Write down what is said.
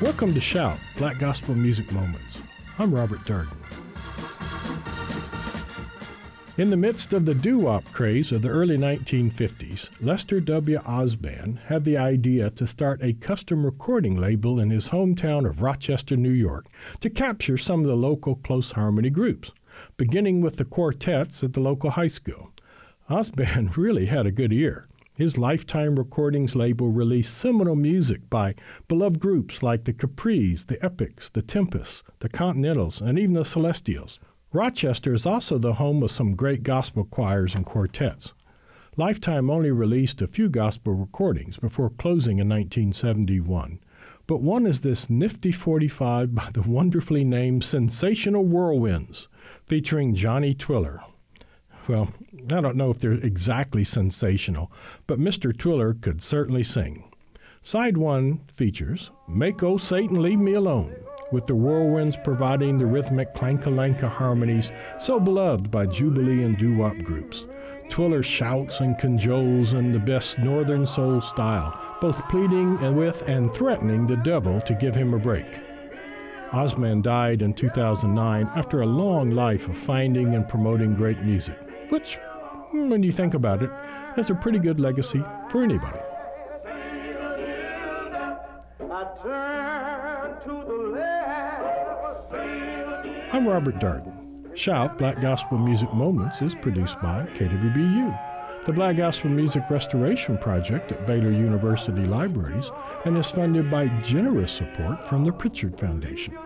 Welcome to Shout, Black Gospel Music Moments. I'm Robert Darden. In the midst of the doo-wop craze of the early 1950s, Lester W. Osband had the idea to start a custom recording label in his hometown of Rochester, New York, to capture some of the local close harmony groups, beginning with the quartets at the local high school. Osband really had a good ear. His Lifetime Recordings label released seminal music by beloved groups like the Capris, the Epics, the Tempests, the Continentals, and even the Celestials. Rochester is also the home of some great gospel choirs and quartets. Lifetime only released a few gospel recordings before closing in 1971, but one is this nifty 45 by the wonderfully named Sensational Whirlwinds, featuring Johnny Twiller. Well, I don't know if they're exactly sensational, but Mr. Twiller could certainly sing. Side 1 features Make O Satan Leave Me Alone, with the Whirlwinds providing the rhythmic clank-a-lanka harmonies so beloved by Jubilee and doo-wop groups. Twiller shouts and cajoles in the best Northern soul style, both pleading with and threatening the devil to give him a break. Osband died in 2009 after a long life of finding and promoting great music, which, when you think about it, is a pretty good legacy for anybody. I'm Robert Darden. Shout, Black Gospel Music Moments is produced by KWBU, the Black Gospel Music Restoration Project at Baylor University Libraries, and is funded by generous support from the Pritchard Foundation.